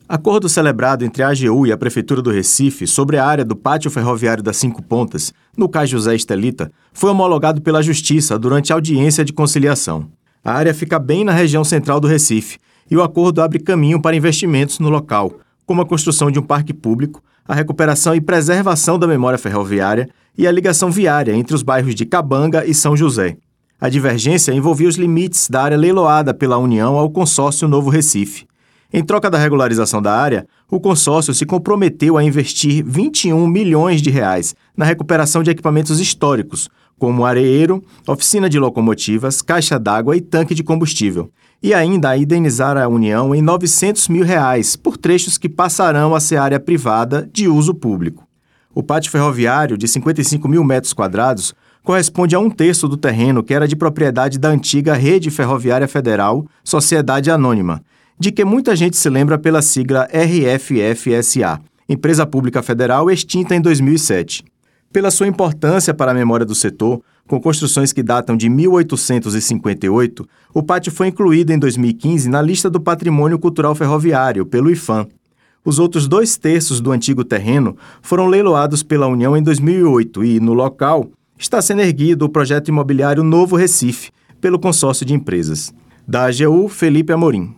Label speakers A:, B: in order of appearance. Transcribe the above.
A: Acordo celebrado entre a AGU e a Prefeitura do Recife sobre a área do Pátio Ferroviário das Cinco Pontas, no Cais José Estelita, foi homologado pela Justiça durante a audiência de conciliação. A área fica bem na região central do Recife e o acordo abre caminho para investimentos no local, como a construção de um parque público, a recuperação e preservação da memória ferroviária e a ligação viária entre os bairros de Cabanga e São José. A divergência envolvia os limites da área leiloada pela União ao consórcio Novo Recife. Em troca da regularização da área, o consórcio se comprometeu a investir R$ 21 milhões na recuperação de equipamentos históricos, como areeiro, oficina de locomotivas, caixa d'água e tanque de combustível, e ainda a indenizar a União em R$ 900 mil por trechos que passarão a ser área privada de uso público. O pátio ferroviário, de 55 mil metros quadrados, corresponde a 1/3 do terreno que era de propriedade da antiga Rede Ferroviária Federal, Sociedade Anônima, de que muita gente se lembra pela sigla RFFSA, empresa pública federal extinta em 2007. Pela sua importância para a memória do setor, com construções que datam de 1858, o pátio foi incluído em 2015 na lista do Patrimônio Cultural Ferroviário, pelo IPHAN. Os outros 2/3 do antigo terreno foram leiloados pela União em 2008 e, no local, está sendo erguido o projeto imobiliário Novo Recife, pelo consórcio de empresas. Da AGU, Felipe Amorim.